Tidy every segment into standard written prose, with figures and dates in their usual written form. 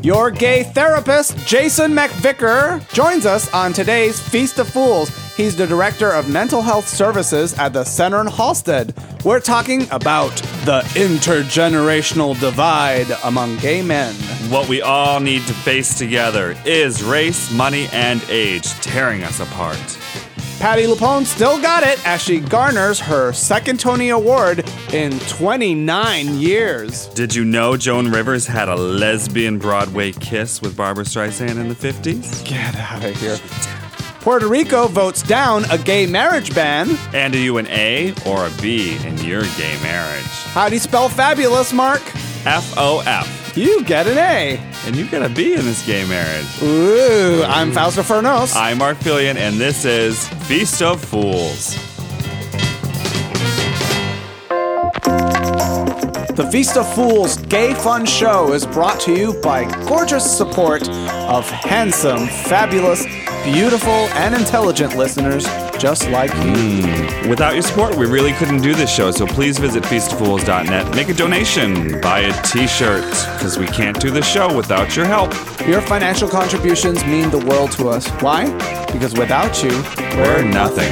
Your gay therapist, Jason McVicker, joins us on today's Feast of Fools. He's the Director of Mental Health Services at the Center in Halstead. We're talking about the intergenerational divide among gay men. What we all need to face together is race, money, and age tearing us apart. Patti LuPone still got it as she garners her second Tony Award in 29 years. Did you know Joan Rivers had a lesbian Broadway kiss with Barbra Streisand in the 50s? Get out of here. Puerto Rico votes down a gay marriage ban. And are you an A or a B in your gay marriage? How do you spell fabulous, Mark? F-O-F. You get an A. And you get a B in this gay marriage. Ooh, I'm Fausto Fernos. I'm Mark Fillion, and this is Feast of Fools. The Feast of Fools Gay Fun Show is brought to you by gorgeous support of handsome, fabulous, beautiful, and intelligent listeners just like you. Without your support, we really couldn't do this show, so please visit feastofools.net, make a donation, buy a t-shirt, because we can't do the show without your help. Your financial contributions mean the world to us. Why? Because without you, We're nothing.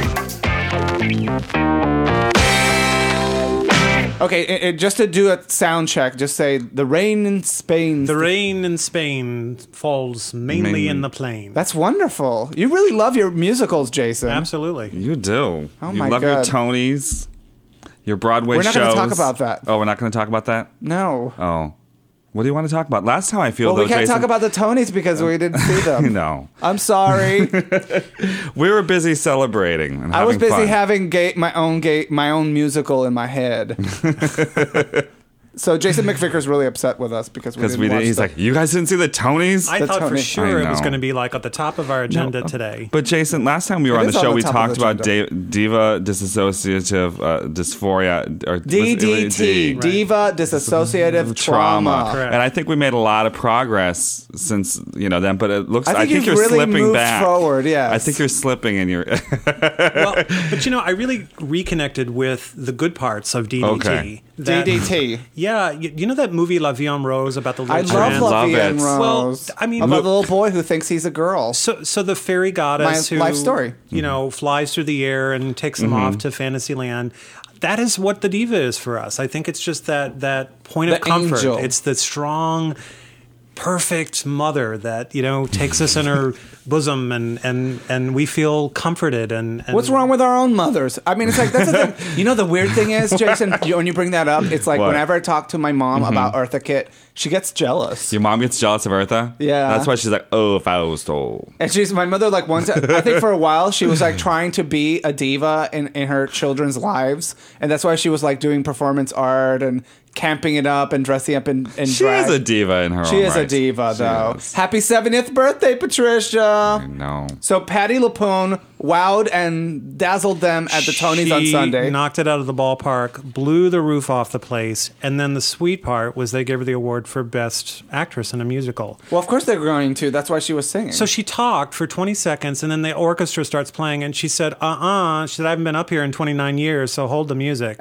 Okay, just to do a sound check, just say, the rain in Spain. The rain in Spain falls mainly in the plain. That's wonderful. You really love your musicals, Jason. Absolutely. You do. Oh you my love your God. Tonys, your Broadway shows. We're not going to talk about that. Oh, we're not going to talk about that? No. Oh. What do you want to talk about? Last time I feel Well, we can't Jason, talk about the Tonys because we didn't see them. No. I'm sorry. We were busy celebrating and I was busy fun. having my own musical in my head. So Jason McVicker's really upset with us because we didn't watch he's the- like, you guys didn't see the Tonys? I thought for Tony. sure I it was know. going to be like at the top of our agenda today. But Jason, last time we were It on the is on show, the we top talked of the about diva dissociative dysphoria. Or DDT, Diva Dissociative Trauma. Correct. And I think we made a lot of progress since then. But it looks. I think you're you've really slipping moved back forward, yes. I think you're slipping in your. Well, but I really reconnected with the good parts of DDT. Okay. DDT. Yeah, you know that movie La Vie en Rose about the little I trans? love La love Vie en it. Rose. Well, I mean, about look- the little boy who thinks he's a girl. So the fairy goddess My who life story. Flies through the air and takes them off to Fantasyland. That is what the diva is for us. I think it's just that point of The comfort. angel. It's the strong, perfect mother that takes us in her bosom and we feel comforted and What's wrong with our own mothers? I mean, it's like, that's the thing. The weird thing is, Jason, when you bring that up, it's like What? whenever I talk to my mom about Eartha Kitt, she gets jealous. Your mom gets jealous of Eartha. Yeah. That's why she's like, oh, Fausto. And my mother, like, once, I think for a while, she was like trying to be a diva in her children's lives. And that's why she was like doing performance art and camping it up and dressing up in She drag. is a diva in her She own is a right. diva, She though. is. Happy 70th birthday, Patricia. No. So Patti LuPone wowed and dazzled them at the Tonys on She Sunday. knocked it out of the ballpark, blew the roof off the place, and then the sweet part was they gave her the award for Best Actress in a Musical. Well, of course they're going to. That's why she was singing. So she talked for 20 seconds, and then the orchestra starts playing, and she said, She said, I haven't been up here in 29 years, so hold the music.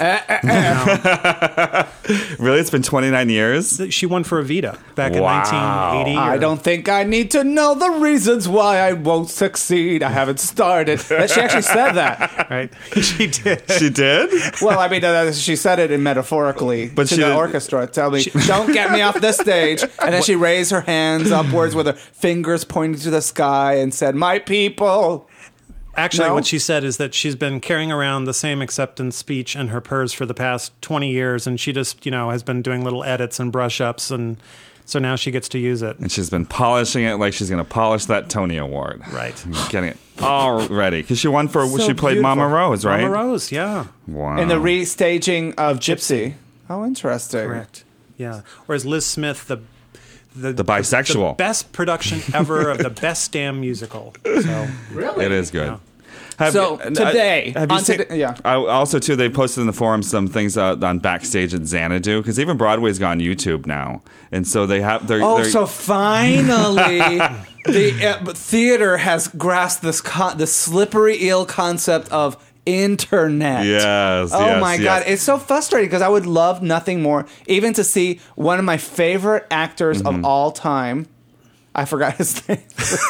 Really? It's been 29 years? She won for Evita back in Wow. 1980. I don't think I need to know the reasons why I won't succeed. I haven't started. She actually said that. Right? She did. She did? Well, I mean, she said it in metaphorically But to she the didn't- orchestra. Tell me, don't get me off this stage. And then she raised her hands upwards with her fingers pointing to the sky and said, "My people." Actually, No? what she said is that she's been carrying around the same acceptance speech in her purse for the past 20 years, and she just, has been doing little edits and brush ups, and so now she gets to use it. And she's been polishing it like she's going to polish that Tony Award. Right. Getting it all ready. Because she won for, So she played beautiful. Mama Rose, right? Mama Rose, yeah. Wow. In the restaging of Gypsy. How interesting. Correct. Yeah. Whereas Liz Smith, the bisexual. the best production ever of the best damn musical. So It is good. Yeah. So, today, have you on seen, today- yeah. Also, too, they posted in the forum some things on Backstage at Xanadu because even Broadway's gone YouTube now, and so they have. So finally, the theater has grasped this slippery eel concept of internet. Yes. Oh yes, my yes. God, it's so frustrating because I would love nothing more, even to see one of my favorite actors of all time, I forgot his name.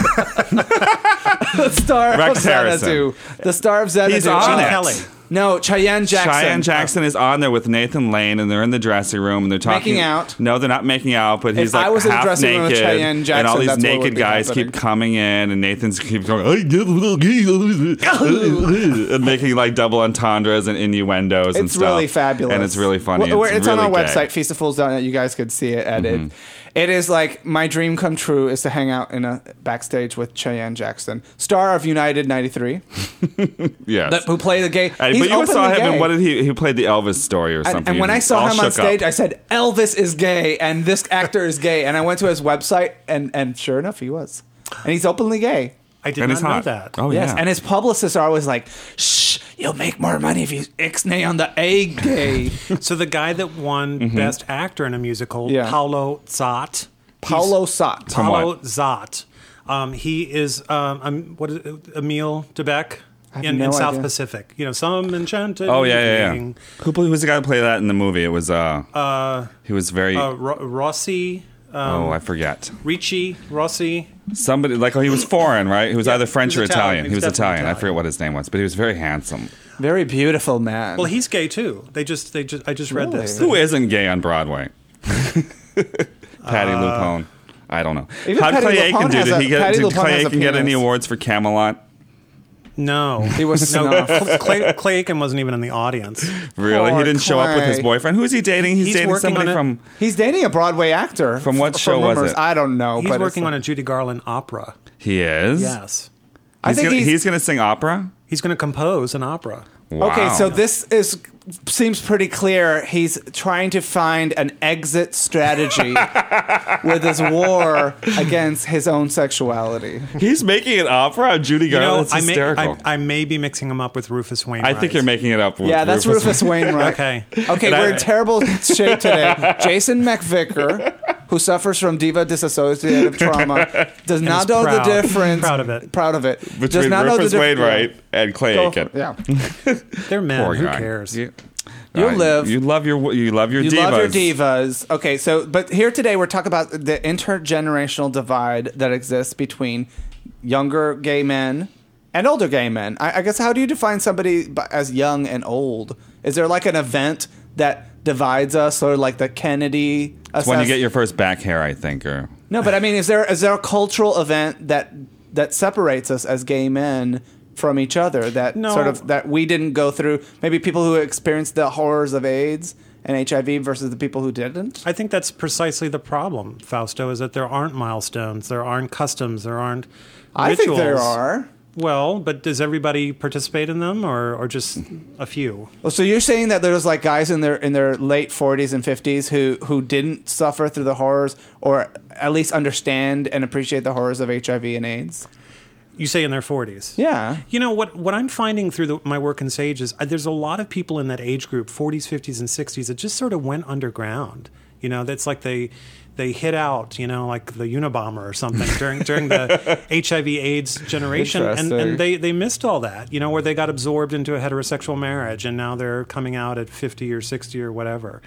The star Rex of Harrison. Xanadu. The star of Xanadu. He's on Gene it. Kelly. No, Cheyenne Jackson. Cheyenne Jackson is on there with Nathan Lane, and they're in the dressing room, and they're talking. Making out. No, they're not making out, but he's If I like was in the half dressing room with naked, Cheyenne Jackson, and all these that's what would naked be guys happening. keep coming in, and Nathan's keeps going, and making like double entendres and innuendos and It's stuff. really fabulous. And it's really funny. It's on really our gay. website, feastofools.net. You guys could see it edited. It is like my dream come true is to hang out in a backstage with Cheyenne Jackson, star of United 93, Yes. who played the gay. But He's you saw openly him in gay. what did he played the Elvis story or something. And when I saw All him on shook up. stage, I said, Elvis is gay and this actor is gay. And I went to his website and sure enough, he was. And he's openly gay. I did And not he's know hot. that. Oh, Yes. yeah. And his publicists are always like, shh, you'll make more money if you ixnay on the A gay. So the guy that won Best Actor in a Musical, Yeah. Paulo Zott. Paulo Sott. From Paulo what? Zott. He is what is it, Emile Debec have in no South idea. Pacific. You know, some enchanted. Oh yeah. evening. Who was the guy who played that in the movie? It was he was very Rossi. I forget. Rossi. Somebody like he was foreign, right? He was either French he or was Italian. Italian. He was definitely Italian. I forget what his name was, but he was very handsome. Very beautiful man. Well, he's gay too. I just read this. Who isn't gay on Broadway? Patty LuPone. I don't know. Even How did Patty Clay Aiken LuPone do? has a- Did Patty Clay LuPone has a Aiken get any penis. awards for Camelot? No, he was snuffed. Clay Aiken wasn't even in the audience. Really? Poor He didn't show up with his Clay. boyfriend. Who is he dating? He's dating working somebody on it. from. He's dating a Broadway actor. From what show was rumors. it? I don't know. He's but working it's- on a Judy Garland opera. He is. Yes, I think he's going to sing opera. he's going to compose an opera. Wow. Okay, so this seems pretty clear. He's trying to find an exit strategy with his war against his own sexuality. he's making an opera. Judy You know, Garland. That's hysterical. I may be mixing him up with Rufus Wainwright. I think you're making it up. With Yeah, that's Rufus Wainwright. Okay. Okay, we're in terrible shape today. Jason McVicker, who suffers from diva dissociative trauma, does not is know proud. the difference. Proud of it. Proud of it. does Between not Rufus know the Wainwright and Clay Aiken. Yeah. They're men. Poor Who guy. cares? You live. You love your You divas. love your divas. Okay, so but here today we're talking about the intergenerational divide that exists between younger gay men and older gay men. I guess how do you define somebody as young and old? Is there like an event that divides us, or like the Kennedy? It's when you get your first back hair, I think, or No, but I mean, is there a cultural event that separates us as gay men from each other that No. sort of that we didn't go through? Maybe people who experienced the horrors of AIDS and HIV versus the people who didn't. I think that's precisely the problem, Fausto, is that there aren't milestones, there aren't customs, there aren't I think rituals. there are. Well, but does everybody participate in them, or just a few? Well, so you're saying that there's like guys in their late 40s and 50s who didn't suffer through the horrors, or at least understand and appreciate the horrors of HIV and AIDS? You say in their 40s. Yeah. You know, what I'm finding through my work in SAGE is there's a lot of people in that age group, 40s, 50s, and 60s, that just sort of went underground. You know, that's like they hit out, you know, like the Unabomber or something during the HIV/AIDS generation, and Interesting. they missed all that, you know, where they got absorbed into a heterosexual marriage, and now they're coming out at 50 or 60 or whatever.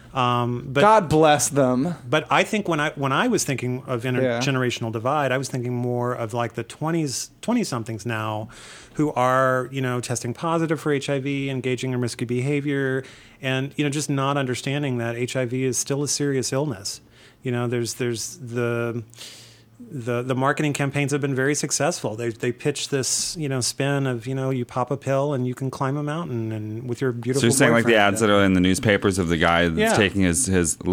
But God bless them. But I think when I was thinking of intergenerational divide, I was thinking more of like the 20-somethings now who are, you know, testing positive for HIV, engaging in risky behavior, and, you know, just not understanding that HIV is still a serious illness. You know, there's the marketing campaigns have been very successful. They pitch this, you know, spin of, you know, you pop a pill and you can climb a mountain and with your beautiful. So you're saying like the boyfriend. ads that are in the newspapers of the guy that's taking his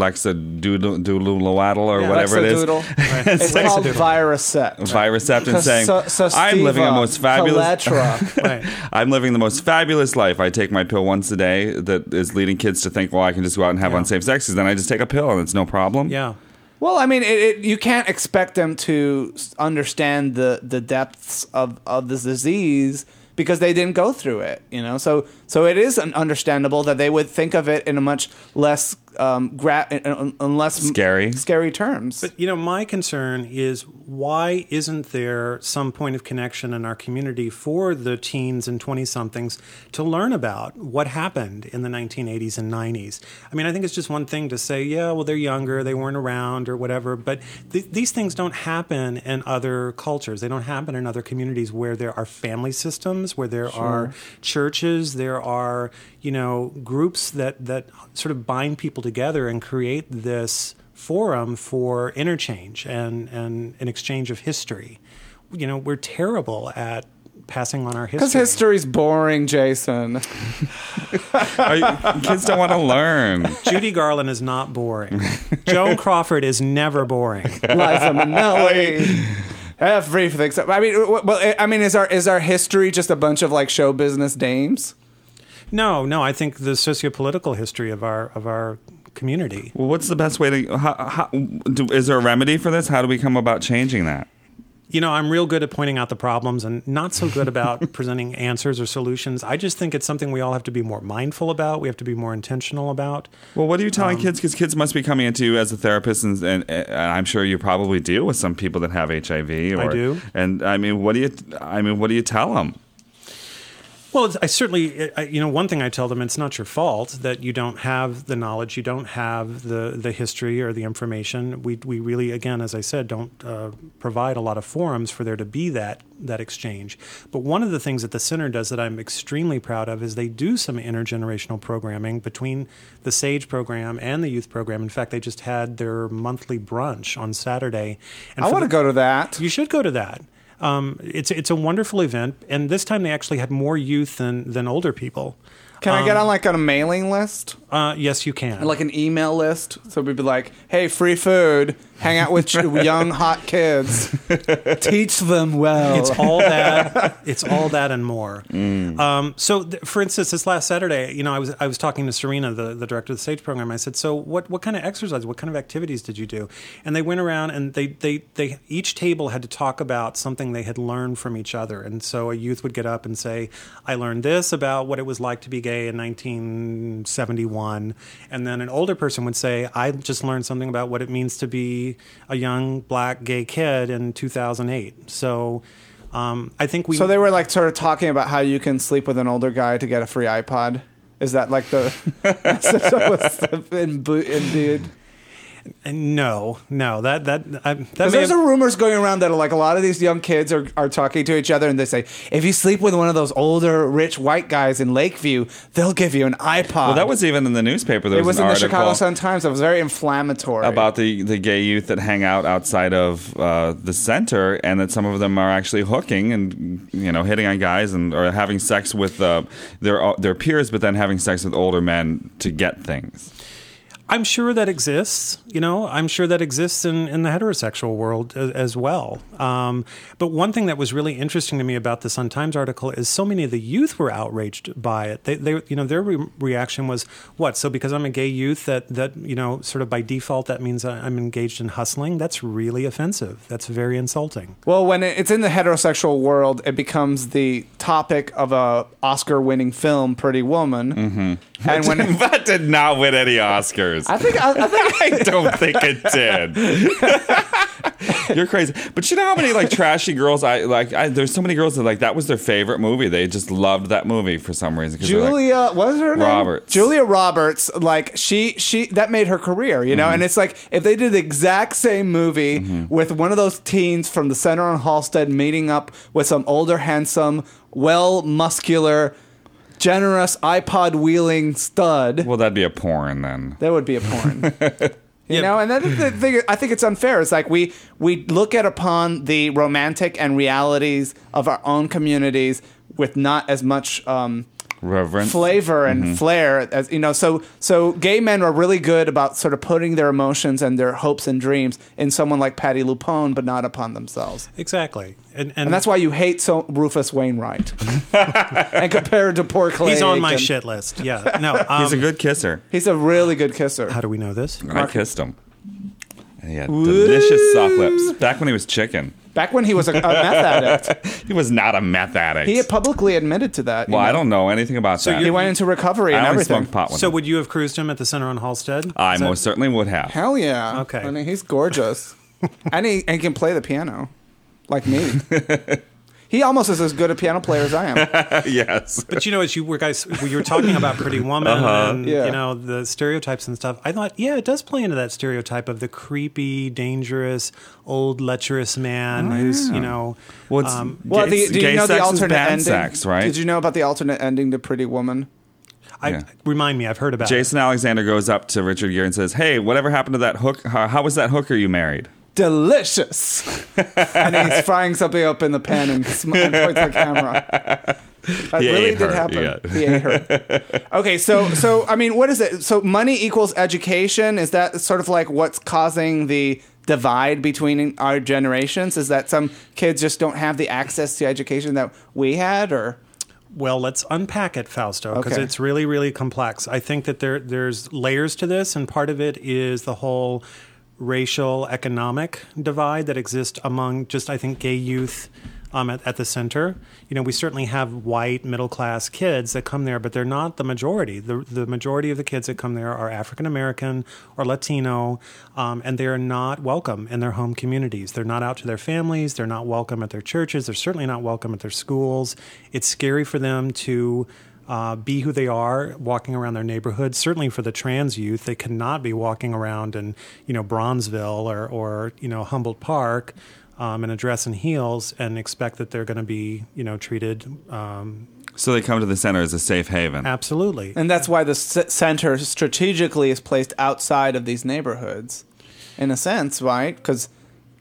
Lexadoodle or whatever it is. Right. It's called Lexadoodle. Virusept. and saying, I'm living the most fabulous Right. I'm living the most fabulous life. I take my pill once a day that is leading kids to think, well, I can just go out and have unsafe sex. Then I just take a pill and it's no problem. Yeah. Well, I mean, you can't expect them to understand the depths of this disease because they didn't go through it, you know. So it is understandable that they would think of it in a much less unless scary terms. But my concern is, why isn't there some point of connection in our community for the teens and 20-somethings to learn about what happened in the 1980s and 90s? I mean, I think it's just one thing to say, yeah, well, they're younger, they weren't around or whatever, but these things don't happen in other cultures. They don't happen in other communities where there are family systems, where there are churches, there are groups that sort of bind people together and create this forum for interchange and an exchange of history. We're terrible at passing on our history. Because history's boring, Jason. Kids don't want to learn. Judy Garland is not boring. Joan Crawford is never boring. Liza Minnelli. Everything. I mean, is our history just a bunch of like show business dames? No. I think the sociopolitical history of our community. Well, what's the best way to? Is there a remedy for this? How do we come about changing that? I'm real good at pointing out the problems and not so good about presenting answers or solutions. I just think it's something we all have to be more mindful about. We have to be more intentional about. Well, what are you telling kids? Because kids must be coming into you as a therapist, and I'm sure you probably deal with some people that have HIV. I do. And what do you tell them? Well, I certainly, one thing I tell them, it's not your fault that you don't have the knowledge, you don't have the history or the information. We really, again, as I said, don't provide a lot of forums for there to be that exchange. But one of the things that the center does that I'm extremely proud of is they do some intergenerational programming between the SAGE program and the youth program. In fact, they just had their monthly brunch on Saturday. And I want to go to that. You should go to that. It's a wonderful event, and this time they actually had more youth than older people. Can I get on a mailing list? Yes, you can. Like an email list? So we'd be like, hey, free food. Hang out with young, hot kids. Teach them well. It's all that. It's all that and more. For instance, this last Saturday, I was talking to Serena, the director of the SAGE program. I said, so what kind of exercise, what kind of activities did you do? And they went around and they each table had to talk about something they had learned from each other. And so a youth would get up and say, I learned this about what it was like to be gay in 1971. And then an older person would say, I just learned something about what it means to be a young black gay kid in 2008. So I think So they were like sort of talking about how you can sleep with an older guy to get a free iPod. Is that like the indeed? No. There's rumors going around that like a lot of these young kids are talking to each other and they say, if you sleep with one of those older, rich white guys in Lakeview, they'll give you an iPod. Well, that was even in the newspaper. There was in an the Chicago Sun-Times. It was very inflammatory. About the gay youth that hang out outside of the center, and that some of them are actually hooking and hitting on guys or having sex with their peers, but then having sex with older men to get things. I'm sure that exists, I'm sure that exists in the heterosexual world as well. But one thing that was really interesting to me about the Sun-Times article is so many of the youth were outraged by it. They their reaction was, what? So because I'm a gay youth that sort of by default, that means I'm engaged in hustling? That's really offensive. That's very insulting. Well, when it's in the heterosexual world, it becomes the topic of a Oscar-winning film, Pretty Woman. Mm-hmm. And that did not win any Oscars. I don't think it did. You're crazy. But you know how many like trashy girls there's so many girls that was their favorite movie. They just loved that movie for some reason. Julia, what was her name? Roberts. Julia Roberts, she that made her career, And it's like if they did the exact same movie with one of those teens from the center on Halsted meeting up with some older, handsome, muscular, generous iPod-wielding stud. Well, that'd be a porn then. That would be a porn. And then the thing, I think it's unfair. It's like we look upon the romantic and realities of our own communities with not as much reverence, flavor and flair as so gay men are really good about sort of putting their emotions and their hopes and dreams in someone like Patti LuPone, but not upon themselves. Exactly. And that's why you hate Rufus Wainwright and compared to poor Clay. He's on my shit list. Yeah. No. He's a good kisser. He's a really good kisser. How do we know this? I kissed him. And he had delicious soft lips. Back when he was chicken. Back when he was a meth addict. He was not a meth addict. He had publicly admitted to that. Well, I don't know anything about that. He went into recovery and everything. Smoked pot with So him. would you have cruised him at the Center on Halstead? I most certainly would have. Hell yeah. Okay. I mean, he's gorgeous. and he can play the piano. Like me. He almost is as good a piano player as I am. Yes. But as you were talking about Pretty Woman and the stereotypes and stuff, I thought, it does play into that stereotype of the creepy, dangerous, old, lecherous man who's, do you know the alternate ending? Sex, right? Did you know about the alternate ending to Pretty Woman? Remind me, I've heard about Jason Alexander goes up to Richard Gere and says, "Hey, whatever happened to that hook? How was that hooker you married?" Delicious. And he's frying something up in the pan and points the camera. That really did happen. Yeah. He ate her. Okay, so I mean, what is it? So money equals education. Is that sort of like what's causing the divide between our generations? Is that some kids just don't have the access to education that we had, or? Well, let's unpack it, Fausto, because it's really, really complex. I think that there's layers to this, and part of it is the whole racial economic divide that exists among just, I think, gay youth at the center. We certainly have white middle-class kids that come there, but they're not the majority. The majority of the kids that come there are African-American or Latino, and they are not welcome in their home communities. They're not out to their families. They're not welcome at their churches. They're certainly not welcome at their schools. It's scary for them to be who they are, walking around their neighborhoods. Certainly for the trans youth, they cannot be walking around in, Bronzeville or Humboldt Park in a dress and heels and expect that they're going to be, treated. So they come to the center as a safe haven. Absolutely. And that's why the center strategically is placed outside of these neighborhoods, in a sense, right? Because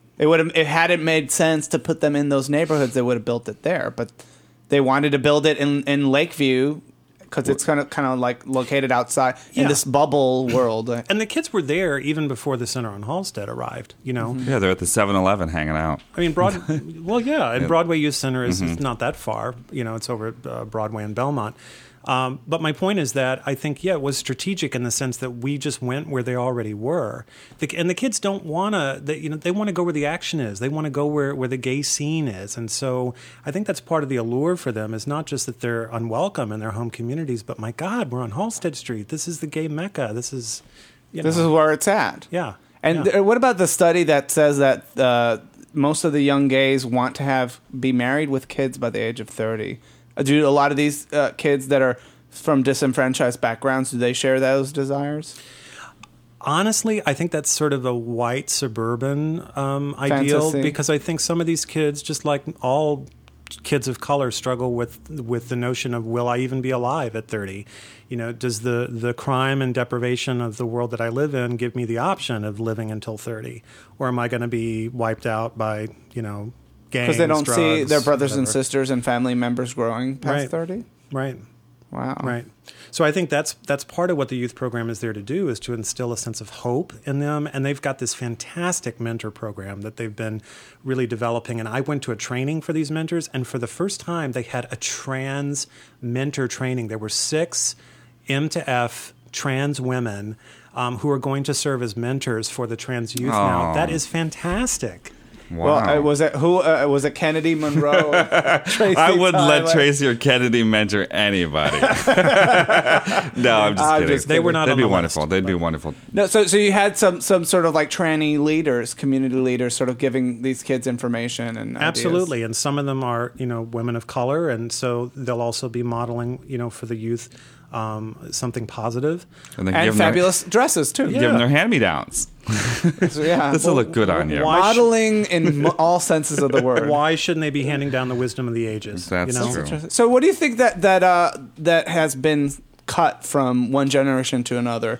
it hadn't made sense to put them in those neighborhoods, they would have built it there. But they wanted to build it in Lakeview because it's kind of like located outside in this bubble world. And the kids were there even before the Center on Halstead arrived, Mm-hmm. Yeah, they're at the 7-Eleven hanging out. I mean, and Broadway Youth Center is not that far. It's over at Broadway and Belmont. But my point is that I think, it was strategic in the sense that we just went where they already were. And the kids don't want to, they want to go where the action is. They want to go where the gay scene is. And so I think that's part of the allure for them is not just that they're unwelcome in their home communities, but my God, we're on Halstead Street. This is the gay mecca. This is where it's at. Yeah. And what about the study that says that most of the young gays want to be married with kids by the age of 30? Do a lot of these kids that are from disenfranchised backgrounds, do they share those desires? Honestly, I think that's sort of a white suburban ideal because I think some of these kids, just like all kids of color, struggle with the notion of, will I even be alive at 30? Does the crime and deprivation of the world that I live in give me the option of living until 30? Or am I going to be wiped out by, gangs, because they don't see their brothers whatever. And sisters and family members growing past 30? Right. Wow. Right. So I think that's part of what the youth program is there to do, is to instill a sense of hope in them. And they've got this fantastic mentor program that they've been really developing. And I went to a training for these mentors, and for the first time, they had a trans mentor training. There were 6 M to F trans women who are going to serve as mentors for the trans youth now. That is fantastic. Well, Wow. was it Kennedy Monroe? Tracy I wouldn't Tyler? let Tracy or Kennedy mentor anybody. No, I'm just kidding. They were not They'd on be the wonderful. list, They'd be wonderful. No, so you had some sort of like tranny leaders, community leaders, sort of giving these kids information and Absolutely, ideas. and some of them are women of color, and so they'll also be modeling for the youth something positive and fabulous dresses too. Give them their hand-me-downs. So, yeah, this will look good on you. Modeling in all senses of the word. Why shouldn't they be handing down the wisdom of the ages? That's true. So, what do you think that has been cut from one generation to another?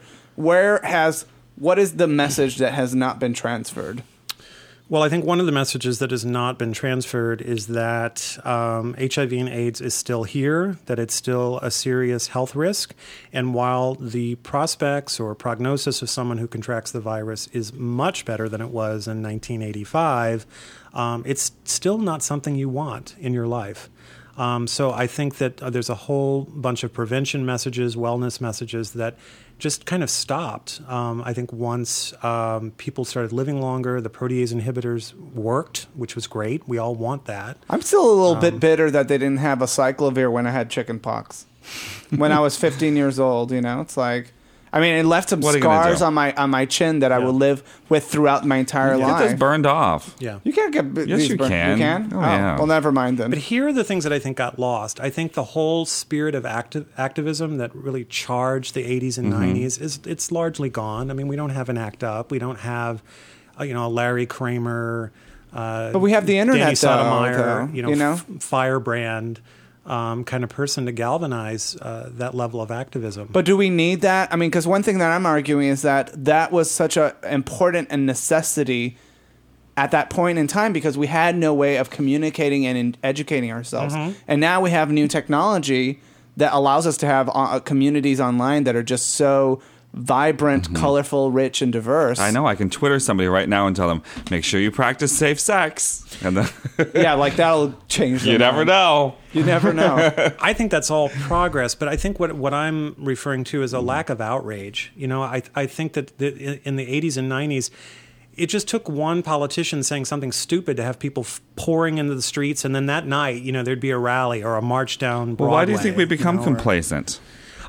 What is the message that has not been transferred? Well, I think one of the messages that has not been transferred is that HIV and AIDS is still here, that it's still a serious health risk. And while the prospects or prognosis of someone who contracts the virus is much better than it was in 1985, it's still not something you want in your life. So I think that there's a whole bunch of prevention messages, wellness messages that just kind of stopped. I think once people started living longer, the protease inhibitors worked, which was great. We all want that. I'm still a little bit bitter that they didn't have a cyclovir when I had chicken pox. When I was 15 years old, it's like, I mean, it left some scars on my chin that I will live with throughout my entire life. Get those burned off. Yeah. You can't get Yes, you burned. can. You can? Oh, yeah. Well, never mind then. But here are the things that I think got lost. I think the whole spirit of activism that really charged the 80s and 90s, it's largely gone. I mean, we don't have an ACT UP. We don't have, a Larry Kramer. But we have the internet, Danny though, Sotomayor, Firebrand. Kind of person to galvanize that level of activism. But do we need that? I mean, because one thing that I'm arguing is that was such an important and necessity at that point in time because we had no way of communicating and educating ourselves. And now we have new technology that allows us to have communities online that are just so vibrant, colorful, rich, and diverse. I know. I can Twitter somebody right now and tell them, make sure you practice safe sex. And then yeah, like that'll change. You never know. You never know. I think that's all progress, but I think what I'm referring to is a lack of outrage. I think that in the 80s and 90s, it just took one politician saying something stupid to have people pouring into the streets, and then that night, there'd be a rally or a march down Broadway. Well, why do you think we become complacent?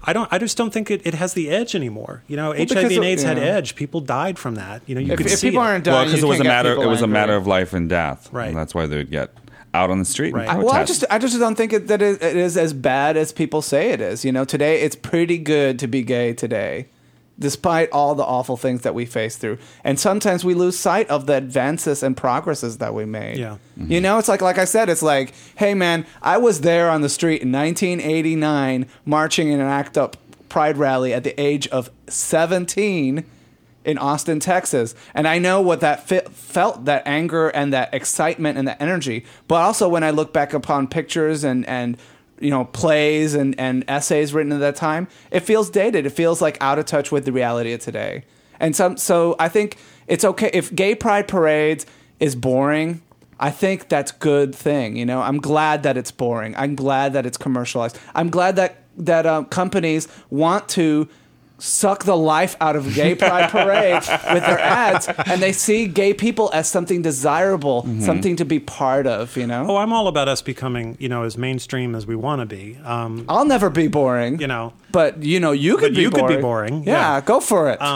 I just don't think it has the edge anymore. HIV and AIDS had edge. People died from that. You could see people aren't dying, well, because it was a matter of life and death. Right. And that's why they would get out on the street. Right. And Well, I just don't think that it is as bad as people say it is. Today it's pretty good to be gay today, despite all the awful things that we face through. And sometimes we lose sight of the advances and progresses that we made. Yeah. It's like I said, it's like, hey man, I was there on the street in 1989 marching in an ACT UP pride rally at the age of 17 in Austin, Texas. And I know what that felt, that anger and that excitement and that energy. But also when I look back upon pictures and plays and essays written at that time, it feels dated. It feels like out of touch with the reality of today. And so I think it's okay if gay pride parades is boring. I think that's a good thing. I'm glad that it's boring. I'm glad that it's commercialized. I'm glad that companies want to suck the life out of gay pride parades with their ads, and they see gay people as something desirable, something to be part of. Oh, I'm all about us becoming as mainstream as we want to be. I'll never be boring. But you could be boring. Yeah, go for it.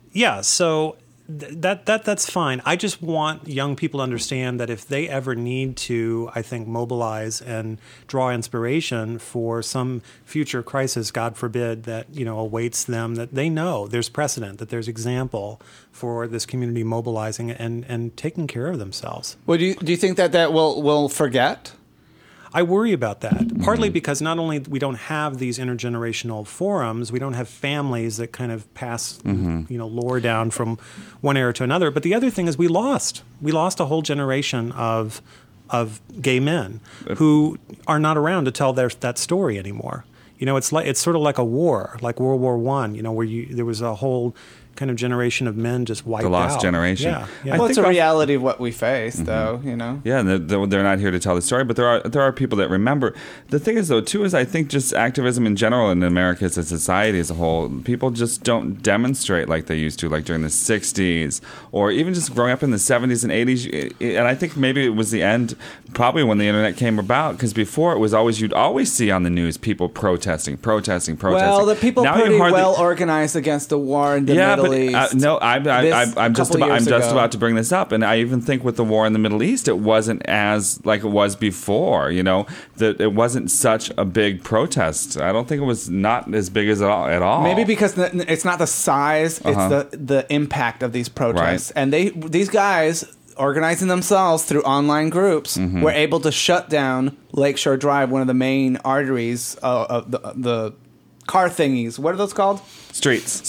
So that's fine. I just want young people to understand that if they ever need to, I think, mobilize and draw inspiration for some future crisis, God forbid, that awaits them, that they know there's precedent, that there's example for this community mobilizing and taking care of themselves. Well, do you think that will forget? I worry about that, partly because not only we don't have these intergenerational forums, we don't have families that kind of pass, lore down from one era to another. But the other thing is we lost a whole generation of gay men who are not around to tell that story anymore. It's sort of like a war, like World War I. Where there was a whole kind of generation of men just wiped out. The lost generation. Yeah. Well, it's a reality of what we face, though, Yeah, and they're not here to tell the story, but there are people that remember. The thing is, though, too, is I think just activism in general in America as a society as a whole, people just don't demonstrate like they used to, like during the 60s, or even just growing up in the 70s and 80s. And I think maybe it was the end, probably when the internet came about, because before it was always, you'd always see on the news people protesting. Well, the people pretty well organized against the war in the Middle East. No, I'm just about to bring this up, and I even think with the war in the Middle East, it wasn't as like it was before. That it wasn't such a big protest. I don't think it was not as big as at all. Maybe because it's not the size; it's the impact of these protests, right. And these guys organizing themselves through online groups were able to shut down Lakeshore Drive, one of the main arteries of the car thingies. What are those called? Streets.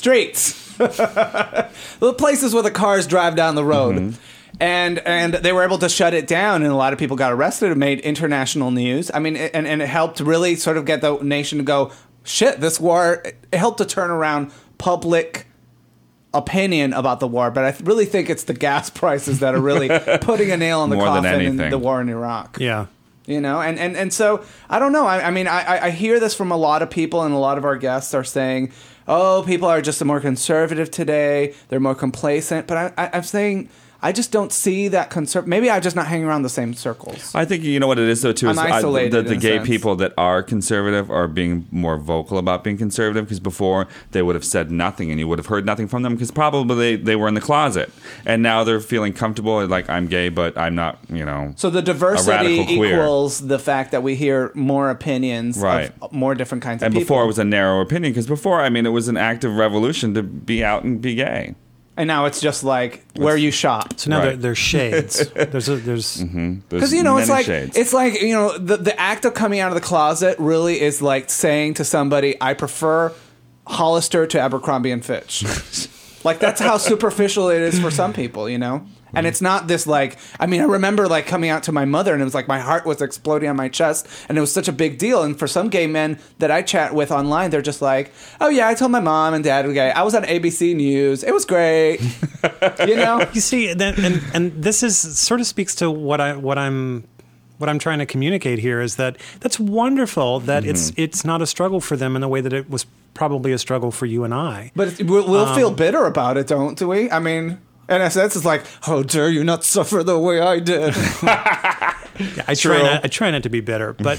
The places where the cars drive down the road. And they were able to shut it down, and a lot of people got arrested. It made international news. I mean, and it helped really sort of get the nation to go, shit, this war, it helped to turn around public opinion about the war. But I really think it's the gas prices that are really putting a nail in the coffin in the war in Iraq. Yeah. You know, and so I don't know. I mean, I hear this from a lot of people, and a lot of our guests are saying, "Oh, people are just more conservative today. They're more complacent." But I'm saying, I just don't see that maybe I'm just not hanging around the same circles. I think you know what it is though too. I'm isolated. The gay people that are conservative are being more vocal about being conservative, because before they would have said nothing and you would have heard nothing from them, because probably they were in the closet, and now they're feeling comfortable. Like, I'm gay, but I'm not. You know. So the diversity equals the fact that we hear more opinions, right? Of more different kinds of people. And people. before it was a narrow opinion, because before, I mean, it was an active revolution to be out and be gay. And now it's just like where you shop. So now there's shades. There's because you know shades. It's like you know the act of coming out of the closet really is like saying to somebody, I prefer Hollister to Abercrombie and Fitch. Like, that's how superficial it is for some people, you know. And it's not this like, I mean, I remember like coming out to my mother and it was like my heart was exploding on my chest and it was such a big deal. And for some gay men that I chat with online, they're just like, oh yeah, I told my mom and dad, okay, I was on ABC News. It was great. You know? You see, and this is sort of speaks to what I'm trying to communicate here is that that's wonderful that it's not a struggle for them in the way that it was probably a struggle for you and I. But we'll feel bitter about it, don't we? I mean... In a sense, it's like, how dare you not suffer the way I did? Yeah, I try not to be bitter, but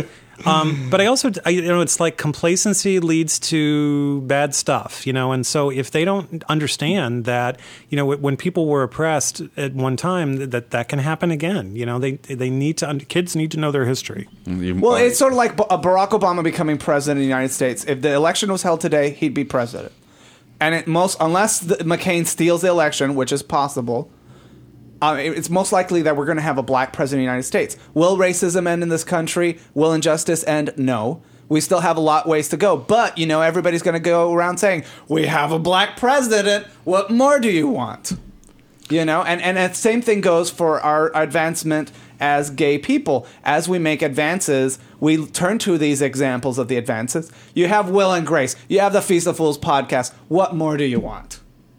I also, you know, it's like complacency leads to bad stuff, you know, and so if they don't understand that, you know, when people were oppressed at one time, that can happen again, you know, they need to, kids need to know their history. Well, it's sort of like Barack Obama becoming president of the United States. If the election was held today, he'd be president. And unless McCain steals the election, which is possible, it's most likely that we're going to have a black president of the United States. Will racism end in this country? Will injustice end? No. We still have a lot ways to go. But, you know, everybody's going to go around saying, we have a black president. What more do you want? You know, and the same thing goes for our advancement as gay people. As we make advances, we turn to these examples of the advances. You have Will and Grace. You have the Feast of Fools podcast. What more do you want?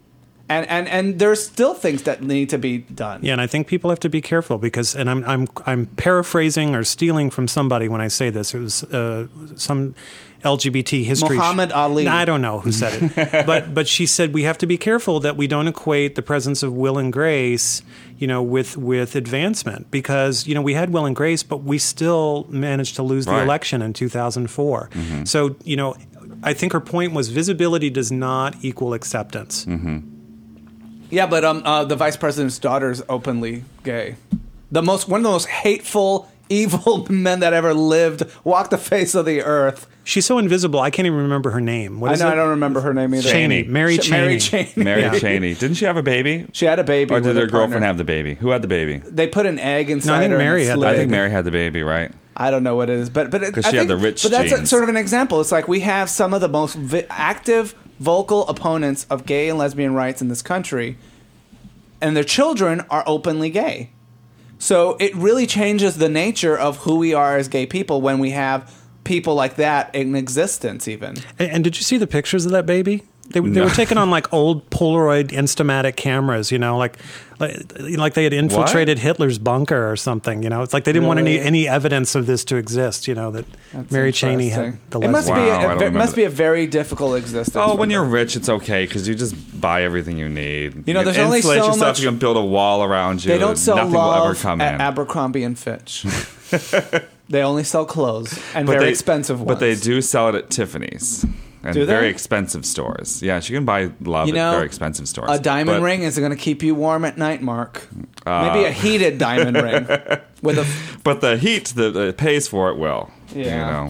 And there's still things that need to be done. Yeah, and I think people have to be careful because, and I'm paraphrasing or stealing from somebody when I say this. It was some LGBT history. Muhammad Ali. I don't know who said it, but she said we have to be careful that we don't equate the presence of Will and Grace, you know, with advancement, because you know we had Will and Grace, but we still managed to lose the election in 2004. Mm-hmm. So you know, I think her point was visibility does not equal acceptance. Mm-hmm. Yeah, but the vice president's daughter is openly gay. One of the most hateful, evil men that ever lived, walked the face of the earth. She's so invisible, I can't even remember her name. What is it? I don't remember her name either. Cheney. Mary Cheney. Mary Cheney. Didn't she have a baby? She had a baby. Or did her girlfriend have the baby? Who had the baby? They put an egg inside her. I think Mary had the baby, right? I don't know what it is, but because she had the rich genes. But that's sort of an example. It's like we have some of the most active, vocal opponents of gay and lesbian rights in this country, and their children are openly gay. So it really changes the nature of who we are as gay people when we have people like that in existence even. And did you see the pictures of that baby? They were taken on like old Polaroid Instamatic cameras, you know, like they had infiltrated Hitler's bunker or something, you know. It's like they didn't want any evidence of this to exist, you know, that That's Mary Cheney had the lesbian. It must be a very difficult existence. Oh, when you're rich, it's okay because you just buy everything you need. You know, there's only so yourself, much. You can build a wall around you. They don't sell nothing love will ever come at in. Abercrombie and Fitch. They only sell clothes and very expensive ones. But they do sell it at Tiffany's. And do they? Very expensive stores. Yeah, you can buy love at very expensive stores. A diamond ring is going to keep you warm at night, Mark. Maybe a heated diamond ring with a. But the heat that pays for it will. Yeah. You know.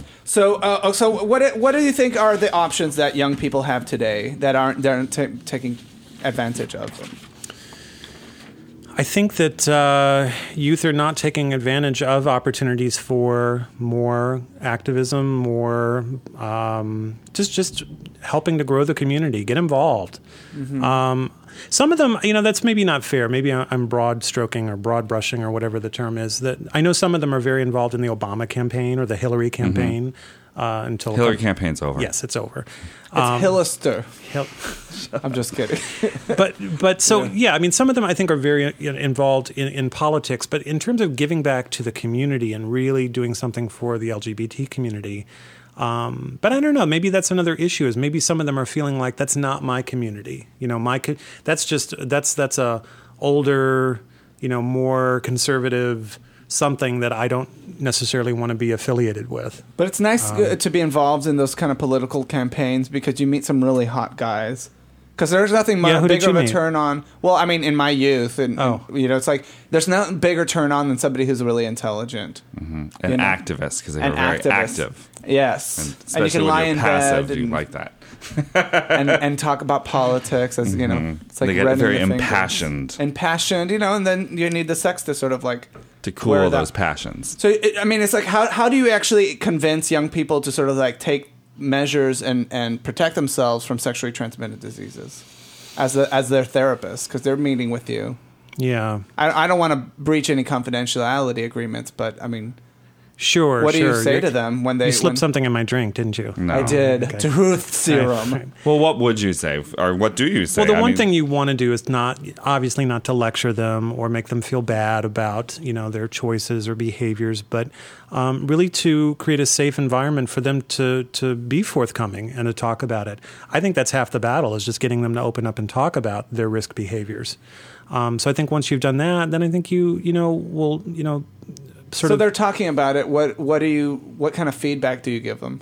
So what do you think are the options that young people have today that aren't taking advantage of them? I think that youth are not taking advantage of opportunities for more activism, more just helping to grow the community, get involved. Mm-hmm. Some of them, that's maybe not fair. Maybe I'm broad stroking or broad brushing or whatever the term is. That I know some of them are very involved in the Obama campaign or the Hillary campaign. Until Hillary campaign's over. Yes, it's over. It's Hillister. I'm just kidding. but so some of them I think are very involved in politics. But in terms of giving back to the community and really doing something for the LGBT community. But I don't know. Maybe that's another issue. Is maybe some of them are feeling like that's not my community. That's a older, more conservative something that I don't necessarily want to be affiliated with. But it's nice to be involved in those kind of political campaigns because you meet some really hot guys. Because there's nothing bigger of a turn on. Well, I mean, in my youth, it's like there's nothing bigger turn on than somebody who's really intelligent. Mm-hmm. And activists, because they're very active. Yes, and especially you can lie in passive, bed. You like that. and talk about politics, as it's like they get very impassioned. And then you need the sex to sort of like to cool those passions. So it's like how do you actually convince young people to sort of like take measures and protect themselves from sexually transmitted diseases as their therapist, because they're meeting with you? Yeah, I don't want to breach any confidentiality agreements, but I mean. Sure. What do you say to them when they... You slipped something in my drink, didn't you? No. I did. Okay. Truth serum. Right. Well, what would you say? Or what do you say? Well, the one thing you want to do is obviously not to lecture them or make them feel bad about, their choices or behaviors, but really to create a safe environment for them to be forthcoming and to talk about it. I think that's half the battle, is just getting them to open up and talk about their risk behaviors. So I think once you've done that, then I think you will, So they're talking about it. What kind of feedback do you give them?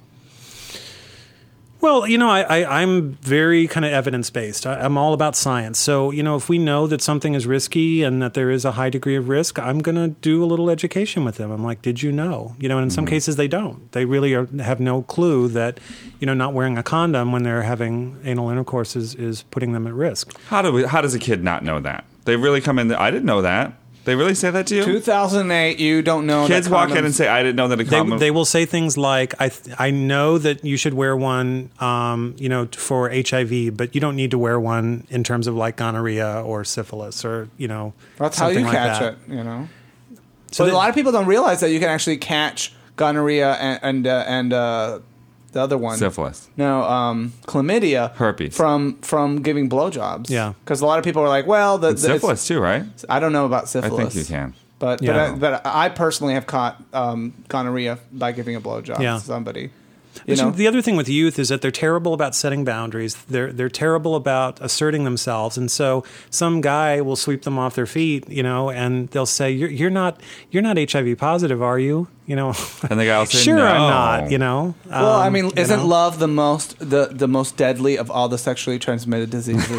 Well, I'm very kind of evidence-based. I'm all about science. So, if we know that something is risky and that there is a high degree of risk, I'm going to do a little education with them. I'm like, did you know? And in some cases they don't. They really have no clue that, not wearing a condom when they're having anal intercourse is putting them at risk. How does a kid not know that? They really come in, I didn't know that. They really say that to you? 2008, you don't know. Kids walk in and say, I didn't know that a condom... They will say things like, I know that you should wear one, for HIV, but you don't need to wear one in terms of like gonorrhea or syphilis or, That's how you catch it, So a lot of people don't realize that you can actually catch gonorrhea and the other one. Syphilis. No, chlamydia. Herpes. From giving blowjobs. Yeah. Because a lot of people are like, well... syphilis too, right? I don't know about syphilis. I think you can. But I personally have caught gonorrhea by giving a blowjob to somebody. The other thing with youth is that they're terrible about setting boundaries. They're terrible about asserting themselves, and so some guy will sweep them off their feet, and they'll say, "You're not HIV positive, are you?" And the guy will say, "Sure, no. I'm not." Well, I mean, isn't love the most deadly of all the sexually transmitted diseases?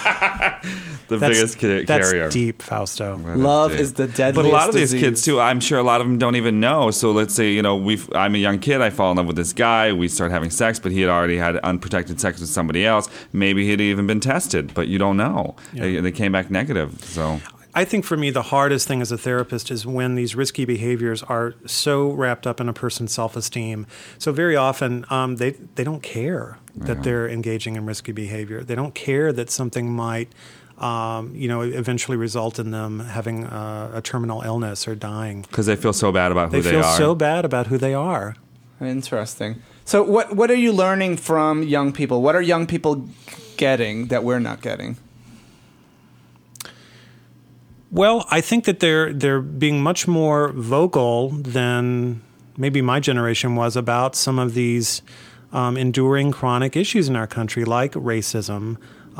Biggest carrier. That's deep, Fausto. Love is the deadliest. But a lot of disease. these kids too, I'm sure a lot of them don't even know. So let's say, I'm a young kid, I fall in love with this guy, we start having sex, but he had already had unprotected sex with somebody else. Maybe he'd even been tested, but you don't know. Yeah. They came back negative. So I think for me, the hardest thing as a therapist is when these risky behaviors are so wrapped up in a person's self-esteem. So very often, they don't care that they're engaging in risky behavior. They don't care that something might eventually result in them having a terminal illness or dying. Because they feel so bad about who they are. They feel so bad about who they are. Interesting. So what are you learning from young people? What are young people getting that we're not getting? Well, I think that they're being much more vocal than maybe my generation was about some of these enduring chronic issues in our country, like racism,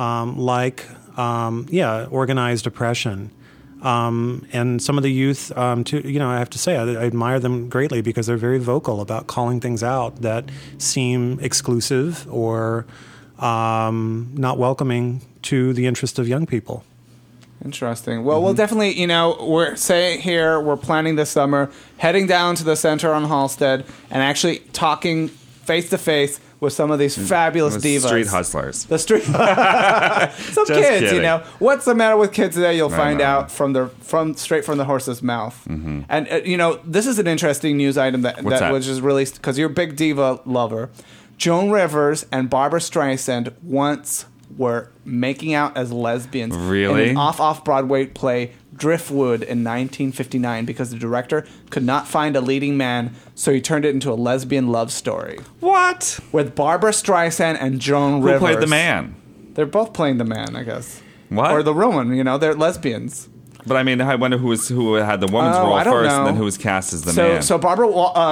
organized oppression. And some of the youth, too, I have to say, I admire them greatly because they're very vocal about calling things out that seem exclusive or not welcoming to the interest of young people. Interesting. Well, we'll definitely, we're planning this summer, heading down to the center on Halsted and actually talking face-to-face with some of these fabulous divas. Street hustlers. The street some kids, kidding. What's the matter with kids today? You'll find out straight from the horse's mouth. Mm-hmm. And this is an interesting news item that was just released because you're a big diva lover. Joan Rivers and Barbra Streisand once were making out as lesbians Really? in an off-Broadway play Driftwood in 1959 because the director could not find a leading man, so he turned it into a lesbian love story. What? With Barbara Streisand and Joan Rivers. Who played the man? They're both playing the man, I guess. What? Or the woman, they're lesbians. But I mean, I wonder who had the woman's role I don't first, know. and then who was cast as the man. So Barbara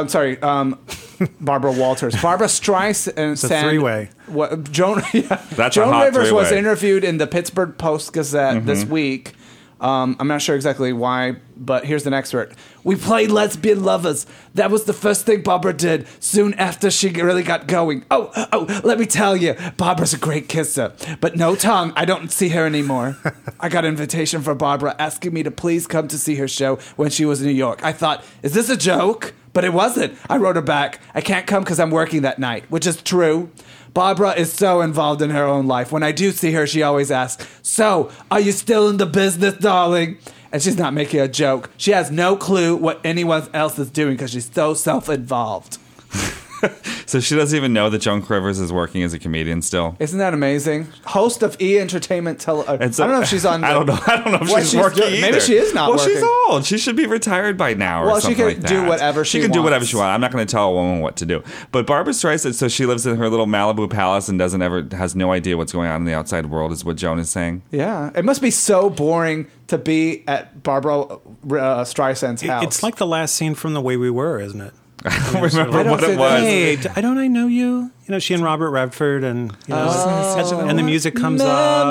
Walters. Barbara Streisand. It's a three-way. Joan That's Joan a hot Rivers was three-way. interviewed in the Pittsburgh Post-Gazette this week. I'm not sure exactly why, but here's the next word. We played lesbian lovers. That was the first thing Barbara did soon after she really got going. Oh, let me tell you, Barbara's a great kisser, but no tongue. I don't see her anymore. I got an invitation for Barbara asking me to please come to see her show when she was in New York. I thought, is this a joke? But it wasn't. I wrote her back. I can't come because I'm working that night, which is true. Barbara is so involved in her own life. When I do see her, she always asks, so, are you still in the business, darling? And she's not making a joke. She has no clue what anyone else is doing because she's so self-involved. So she doesn't even know that Joan Rivers is working as a comedian still. Isn't that amazing? Host of E! Entertainment I don't know if she's on. I don't know if she's working either. Maybe she is not working. Well, she's old. She should be retired by now or something like that. She can do whatever she can wants. do whatever she wants. I'm not going to tell a woman what to do. But Barbara Streisand, so she lives in her little Malibu palace and has no idea what's going on in the outside world, is what Joan is saying. Yeah. It must be so boring to be at Barbara Streisand's house. It's like the last scene from The Way We Were, isn't it? I don't remember what it was. Hey, don't I know you? She and Robert Redford, and and the music comes up.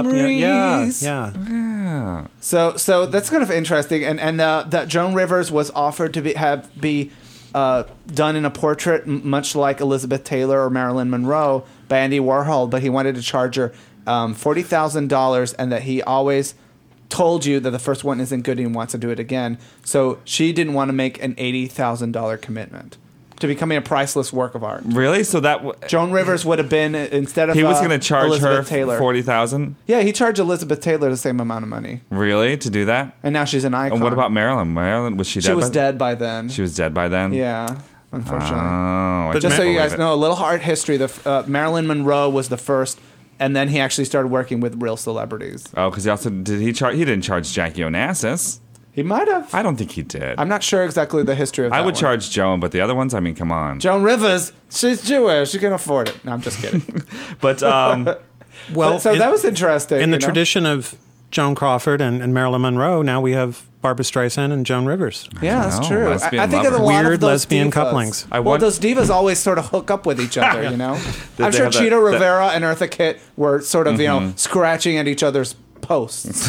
Yeah. So that's kind of interesting, and that Joan Rivers was offered to be done in a portrait, much like Elizabeth Taylor or Marilyn Monroe, by Andy Warhol, but he wanted to charge her $40,000, and that he always told you that the first one isn't good and he wants to do it again. So she didn't want to make an $80,000 commitment to becoming a priceless work of art. Really? So that Joan Rivers would have been, instead of he was going to charge Elizabeth her Taylor. $40,000. Yeah, he charged Elizabeth Taylor the same amount of money. Really, to do that? And now she's an icon. And what about Marilyn? Marilyn, was she dead? She was dead by then. She was dead by then. Yeah, unfortunately. Oh, But just so you guys know, a little art history: Marilyn Monroe was the first. And then he actually started working with real celebrities. Oh, because he also he didn't charge Jackie Onassis. He might have. I don't think he did. I'm not sure exactly the history of that I would one. charge Joan, but the other ones, I mean, come on. Joan Rivers, she's Jewish. She can afford it. No, I'm just kidding. But that was interesting. In the tradition of Joan Crawford and Marilyn Monroe, now we have Barbara Streisand and Joan Rivers. Yeah, that's true. I think lovers. of a lot Weird of those lesbian divas. couplings. Those divas always sort of hook up with each other, I'm they sure have that- Cheetah Rivera and Eartha Kitt were sort of, scratching at each other's posts.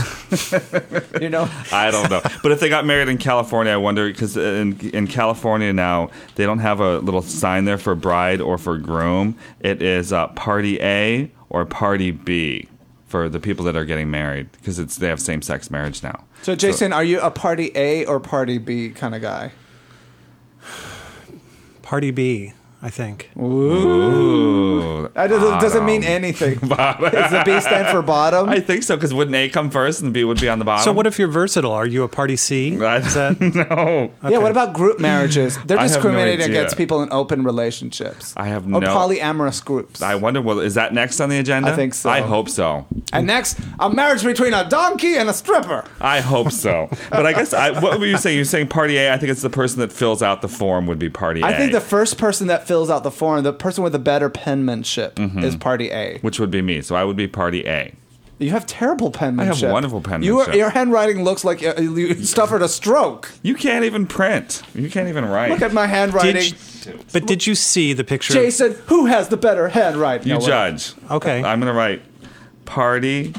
I don't know. But if they got married in California, I wonder, because in California now, they don't have a little sign there for bride or for groom. It is party A or party B for the people that are getting married, because they have same-sex marriage now. So, Jason, are you a party A or party B kind of guy? Party B, I think. Ooh. That doesn't mean anything. Does the B stand for bottom? I think so, because wouldn't A come first and B would be on the bottom? So what if you're versatile? Are you a party C? No. Okay. Yeah, what about group marriages? They're I have no discriminating idea. against people in open relationships. I have Or no... polyamorous groups. I wonder, is that next on the agenda? I think so. I hope so. And next, a marriage between a donkey and a stripper. I hope so. But I guess, what were you saying? You're saying party A. I think it's the person that fills out the form would be party A. I think the first person that fills out the form, the person with the better penmanship, is party A. Which would be me. So I would be party A. You have terrible penmanship. I have wonderful penmanship. Your handwriting looks like you suffered a stroke. You can't even print. You can't even write. Look at my handwriting. Did you see the picture? Jason, who has the better handwriting? You judge. Okay. I'm going to write party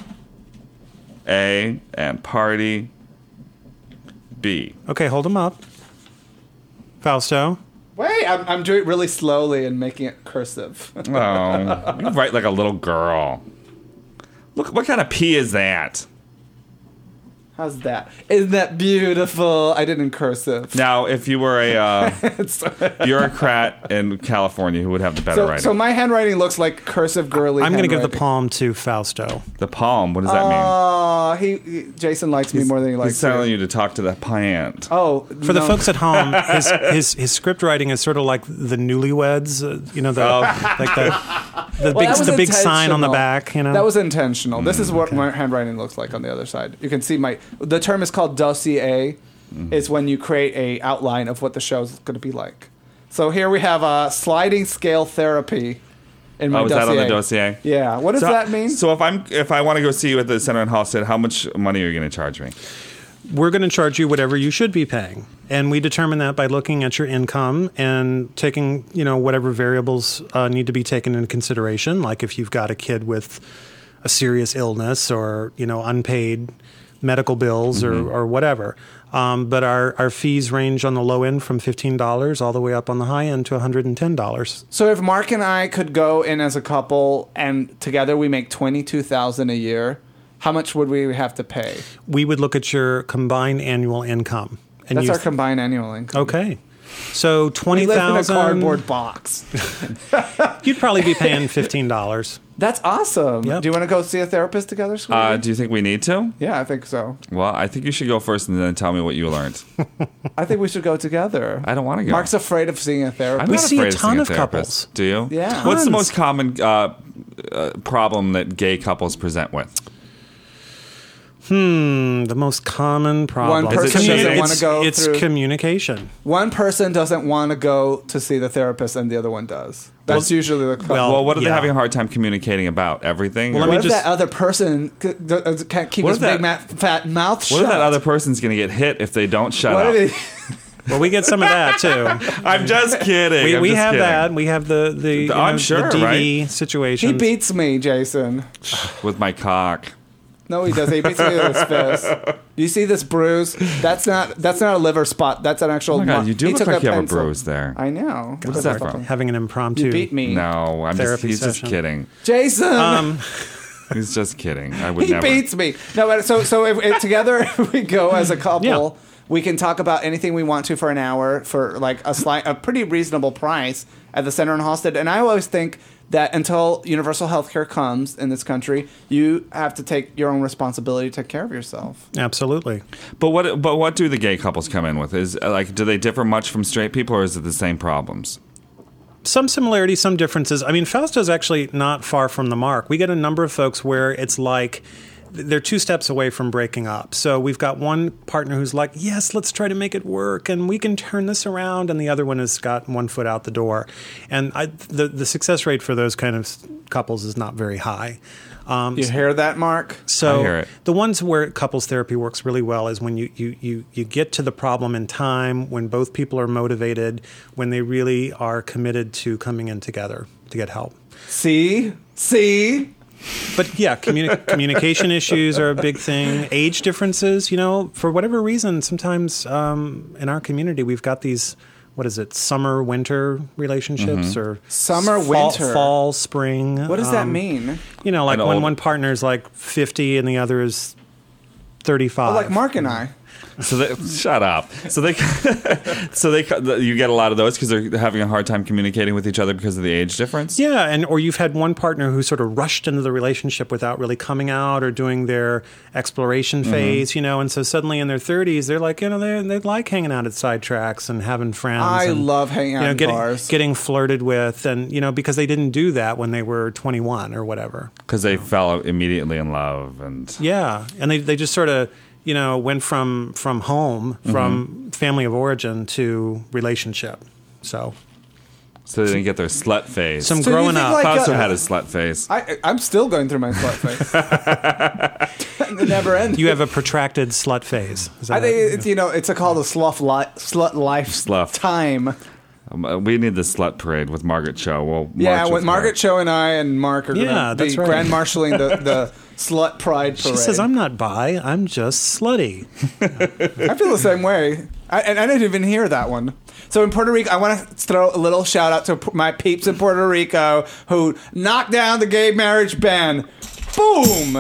A and party B. Okay, hold them up. Fausto. Wait, I'm doing it really slowly and making it cursive. Oh, you write like a little girl. Look, what kind of P is that? How's that? Isn't that beautiful? I did in cursive. Now, if you were a bureaucrat in California, who would have the better writing? So my handwriting looks like cursive girly. I'm going to give the palm to Fausto. The palm? What does that mean? Jason likes me more than he likes He's telling you to talk to the plant. Oh, for the folks at home, his script writing is sort of like the Newlyweds. The big sign on the back. You know, that was intentional. This is what my handwriting looks like on the other side. You can see the term is called dossier. Is when you create a outline of what the show's going to be like. So here we have a sliding scale therapy in my dossier. Is that on the dossier? Yeah. What does that mean? So if I want to go see you at the Center on Halsted, how much money are you going to charge me? We're going to charge you whatever you should be paying. And we determine that by looking at your income and taking, whatever variables need to be taken into consideration, like if you've got a kid with a serious illness or, unpaid medical bills or whatever. But our fees range on the low end from $15 all the way up on the high end to $110. So if Mark and I could go in as a couple and together we make $22,000 a year, how much would we have to pay? We would look at your combined annual income. And that's our combined annual income. Okay. So $20,000. We live in a cardboard box. You'd probably be paying $15. That's awesome. Yep. Do you want to go see a therapist together, sweetie? Do you think we need to? Yeah, I think so. Well, I think you should go first and then tell me what you learned. I think we should go together. I don't want to go. Mark's afraid of seeing a therapist. We see a ton of couples. Do you? Yeah. Tons. What's the most common problem that gay couples present with? The most common problem. One person doesn't want to go It's communication. One person doesn't want to go to see the therapist and the other one does. That's usually the couple. Well, what are they having a hard time communicating about? Everything? Well, what if that other person can't keep his big fat mouth shut? What if that other person's going to get hit if they don't shut up? Well, we get some of that too. I'm just kidding. We have that. We have the I'm sure, the DV right? situation. He beats me, Jason. With my cock. No, he doesn't. He beats me with his fist. Do you see this bruise? That's not a liver spot. That's an actual. Oh my God, you do look like you have a bruise there. I know. What is that from? Having an impromptu. You beat me. No, he's just kidding. Jason. He's just kidding. I would never. He beats me. No, so if together we go as a couple, we can talk about anything we want to for an hour for like a pretty reasonable price at the Center in Halsted. And I always think that until universal health care comes in this country, you have to take your own responsibility to take care of yourself. Absolutely. But what do the gay couples come in with? Do they differ much from straight people, or is it the same problems? Some similarities, some differences. I mean, Fausto's actually not far from the mark. We get a number of folks where it's like they're 2 steps away from breaking up. So we've got one partner who's like, yes, let's try to make it work, and we can turn this around, and the other one has got 1 foot out the door. And the success rate for those kind of couples is not very high. You hear that, Mark? So I hear it. The ones where couples therapy works really well is when you get to the problem in time, when both people are motivated, when they really are committed to coming in together to get help. See? But yeah, communication issues are a big thing. Age differences, for whatever reason, sometimes in our community we've got these, summer-winter relationships or summer-winter, fall, spring. What does that mean? Like when one partner is like 50 and the other is 35. Oh, like Mark and I. So shut up. So you get a lot of those because they're having a hard time communicating with each other because of the age difference. Yeah, or you've had one partner who sort of rushed into the relationship without really coming out or doing their exploration phase, and so suddenly in their 30s they're like, they like hanging out at side tracks and having friends. I love hanging out in bars, getting flirted with, and because they didn't do that when they were 21 or whatever. Because they fell immediately in love, and they just sort of. Went from home, from family of origin to relationship. So they didn't get their slut phase. Some growing up. Fausto had his slut phase. I'm still going through my slut phase. It never ends. You have a protracted slut phase. I think it's called a slut life time. We need the slut parade with Margaret Cho. With Margaret Cho and I and Mark are going to be grand marshalling the slut pride parade. She says, I'm not bi, I'm just slutty. I feel the same way. I didn't even hear that one. So in Puerto Rico, I want to throw a little shout out to my peeps in Puerto Rico who knocked down the gay marriage ban. Boom!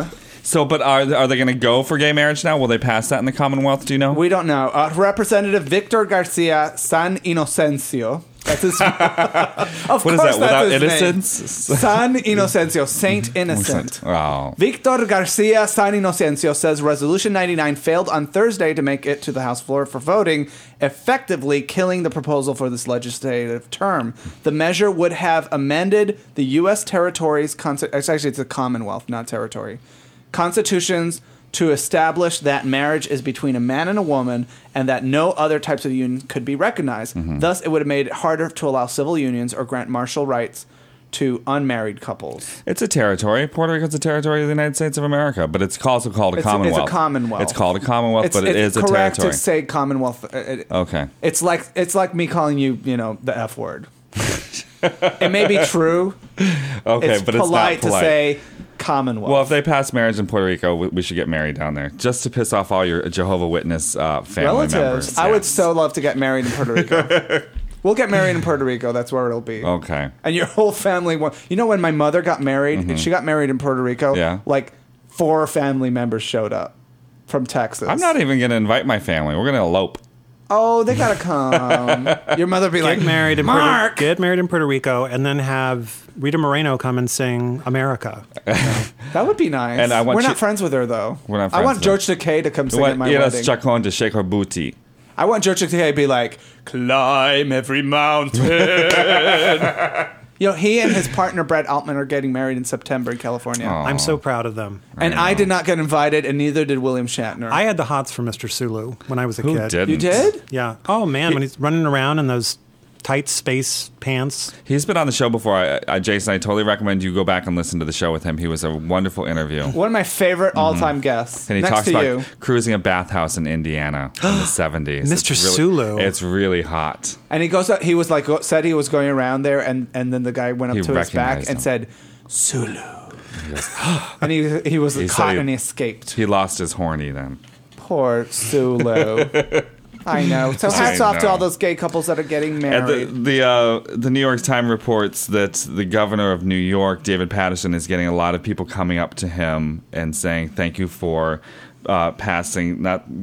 So, but are they going to go for gay marriage now? Will they pass that in the Commonwealth? Do you know? We don't know. Representative Victor Garcia San Inocencio. That's his. Of what is course, that? Without that's his innocence? name. San Inocencio, Saint Innocent. Wow. Victor Garcia San Inocencio says Resolution 99 failed on Thursday to make it to the House floor for voting, effectively killing the proposal for this legislative term. The measure would have amended the U.S. territories. Actually, it's a Commonwealth, not territory. Constitutions to establish that marriage is between a man and a woman and that no other types of union could be recognized. Thus, it would have made it harder to allow civil unions or grant martial rights to unmarried couples. It's a territory. Puerto Rico's a territory of the United States of America, but it's also called a Commonwealth. It's a Commonwealth. It's called a Commonwealth, but it is a territory. It's correct to say Commonwealth. Okay. It's like me calling you, the F word. It may be true. Okay, it's but it's polite not polite to say Commonwealth. Well, if they pass marriage in Puerto Rico, we should get married down there, just to piss off all your Jehovah's Witness family relatives. members. I would so love to get married in Puerto Rico. We'll get married in Puerto Rico. That's where it'll be. Okay. And your whole family. When my mother got married, she got married in Puerto Rico. Yeah. Like 4 family members showed up from Texas. I'm not even going to invite my family. We're going to elope. Oh, they gotta come. Your mother be like, Get married in Puerto Rico, and then have Rita Moreno come and sing America. That would be nice. And we're not friends with her though. We're not I friends want with George Takei to come sing at my wedding. Chacon to shake her booty. I want George Takei to be like, climb every mountain. He and his partner Brett Altman are getting married in September in California. Aww. I'm so proud of them. And I did not get invited, and neither did William Shatner. I had the hots for Mr. Sulu when I was a Who kid. didn't? You did? Yeah. Oh man, when he's running around in those tight space pants. He's been on the show before. Jason, I totally recommend you go back and listen to the show with him. He was a wonderful interview. One of my favorite all-time guests. And he next talks to about you. cruising a bathhouse in Indiana in the 70s. Mr. Sulu. It's really hot. And he goes up, he was like, said he was going around there, and then the guy went up to his back and said, Sulu. And he was caught and he escaped. He lost his horny then. Poor Sulu. I know. So hats off to all those gay couples that are getting married. And the New York Times reports that the governor of New York, David Paterson, is getting a lot of people coming up to him and saying, thank you for passing, having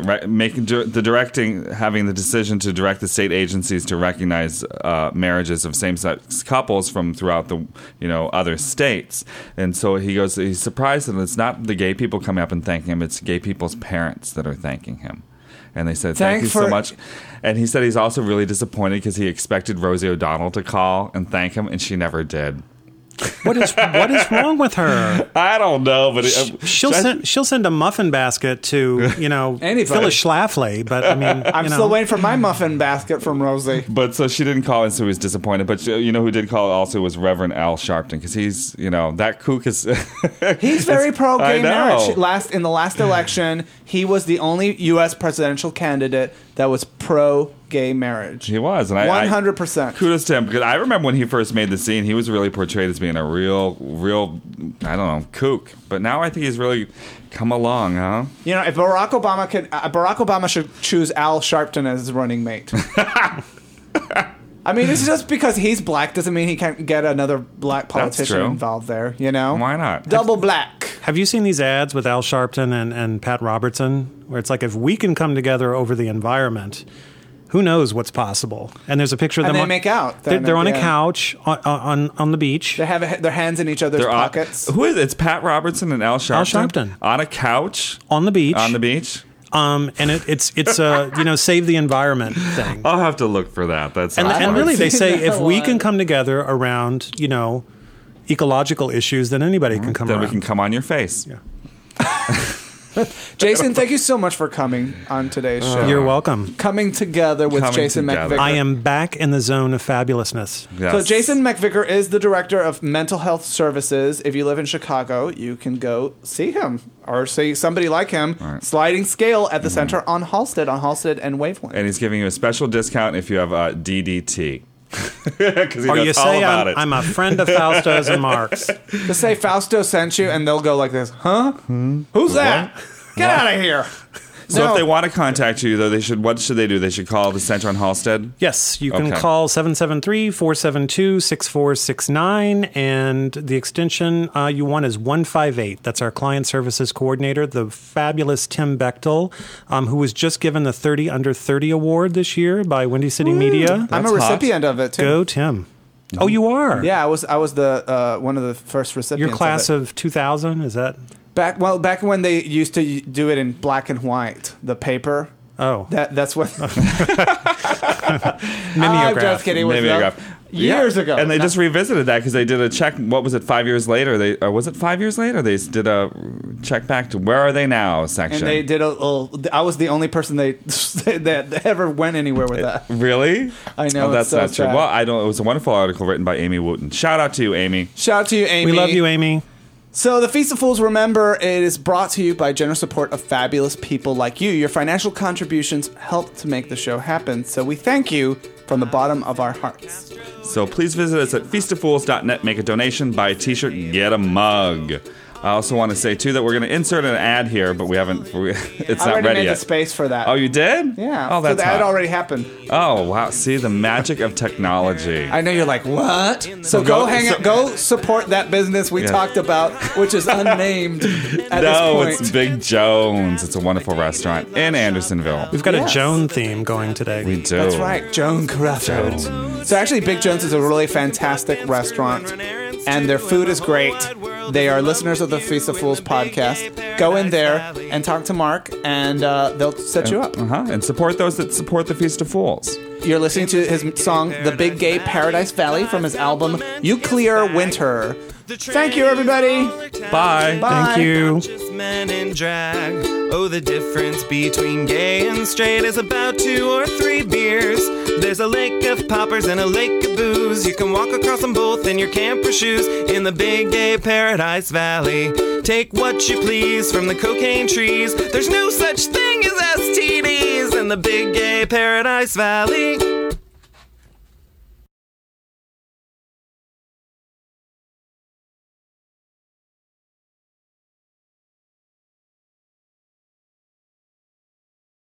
the decision to direct the state agencies to recognize marriages of same-sex couples from throughout the other states. And so he's surprised that it's not the gay people coming up and thanking him, it's gay people's parents that are thanking him. And they said, thank you so much. And he said he's also really disappointed because he expected Rosie O'Donnell to call and thank him, and she never did. What is wrong with her? I don't know, but she'll send a muffin basket to Phyllis Schlafly, but I mean I'm still waiting for my muffin basket from Rosie. But so she didn't call, and so he was disappointed. But who did call also was Reverend Al Sharpton, because he's that kook is he's very pro gay marriage. In the last election, he was the only U.S. presidential candidate that was pro gay marriage. He was, and 100%. Kudos to him, because I remember when he first made the scene, he was really portrayed as being a real, I don't know, kook. But now I think he's really come along, huh? If Barack Obama should choose Al Sharpton as his running mate. I mean, it's just because he's black doesn't mean he can't get another black politician involved there, Why not? Double black. Have you seen these ads with Al Sharpton and Pat Robertson, where it's like, if we can come together over the environment, who knows what's possible? And there's a picture of them. And they make out. They're on a couch on the beach. They have their hands in each other's pockets. Who is it? It's Pat Robertson and Al Sharpton? Al Sharpton. On a couch? On the beach. On the beach? And it's a save the environment thing. I'll have to look for that. That's and really they say if we can come together around ecological issues, then anybody can come. Then around. we can come on your face. Yeah. Jason, thank you so much for coming on today's show. You're welcome. Coming together with Jason McVicker. I am back in the zone of fabulousness. Yes. So Jason McVicker is the director of mental health services. If you live in Chicago, you can go see him or see somebody like him. Right. Sliding scale at the center on Halsted and Wavelength. And he's giving you a special discount if you have DDT. Or you say I'm a friend of Fausto's and Mark's. Just say Fausto sent you, and they'll go like this, huh? Who's that? Get out of here. So if they want to contact you, though, what should they do? They should call the Center on Halsted? Yes, you can call 773-472-6469, and the extension you want is 158. That's our client services coordinator, the fabulous Tim Bechtel, who was just given the 30 Under 30 award this year by Windy City Media. I'm a recipient of it, too. Go, Tim. Oh, you are? Yeah, I was the one of the first recipients. Your class of 2000, is that? Back when they used to do it in black and white, the paper. Oh. That's what. Mimeograph. I'm just kidding. Years ago. And they just revisited that because they did a check. What was it, 5 years later? Was it 5 years later? They did a check back to where are they now section. And they did I was the only person that ever went anywhere with that. Really? I know. Oh, that's not true. Well, I don't. It was a wonderful article written by Amy Wooten. Shout out to you, Amy. Shout out to you, Amy. We love you, Amy. So the Feast of Fools, remember, it is brought to you by generous support of fabulous people like you. Your financial contributions help to make the show happen, so we thank you from the bottom of our hearts. So please visit us at feastoffools.net, make a donation, buy a t-shirt, get a mug. I also want to say, too, that we're going to insert an ad here, but we haven't. It's not ready yet. I already made the space for that. Oh, you did? Yeah. Oh, that's the ad already happened. Oh, wow. See, the magic of technology. I know you're like, what? So go support that business we talked about, which is unnamed at this point. No, it's Big Jones. It's a wonderful restaurant in Andersonville. We've got a Joan theme going today. We do. That's right. Joan Crawford. So actually, Big Jones is a really fantastic restaurant, and their food is great. They are listeners of the Feast of Fools podcast. Go in there and talk to Mark, and they'll set you up. And support those that support the Feast of Fools. You're listening to his song, The Big Gay Paradise Valley, from his album, You Clear Winter. Thank you, everybody. Bye. Thank you. Men in drag. Oh, the difference between gay and straight is about 2 or 3 beers. There's a lake of poppers and a lake of booze. You can walk across them both in your camper shoes in the Big Gay Paradise Valley. Take what you please from the cocaine trees. There's no such thing as STDs in the Big Gay Paradise Valley.